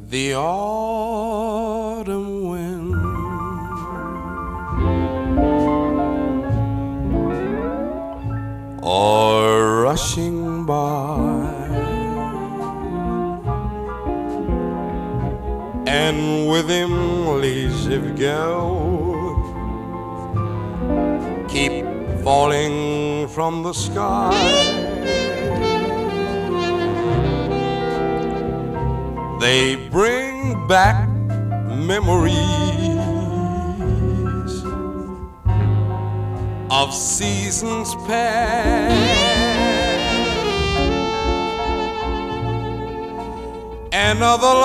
The autumn wind are rushing by, and with him leaves of go keep falling from the sky. They bring back memories of seasons past and of the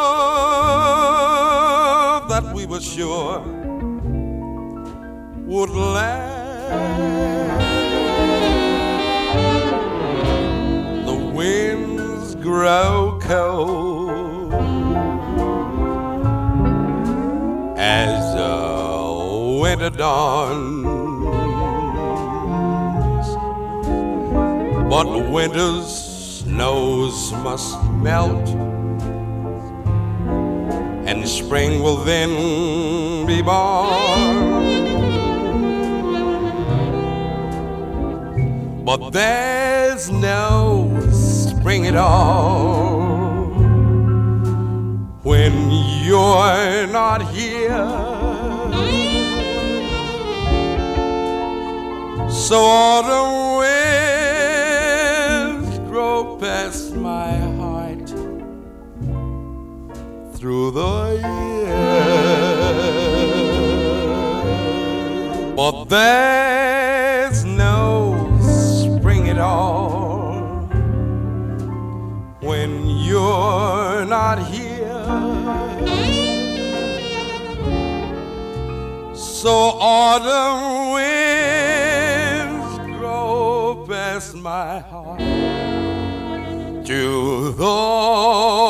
love that we were sure would last. The winds grow cold as winter dawns, but winter's snows must melt, and spring will then be born. But there's no spring at all when you're not here. So autumn winds grow past my heart through the year. But there's no spring at all when you're not here. So autumn winds grow past my heart to the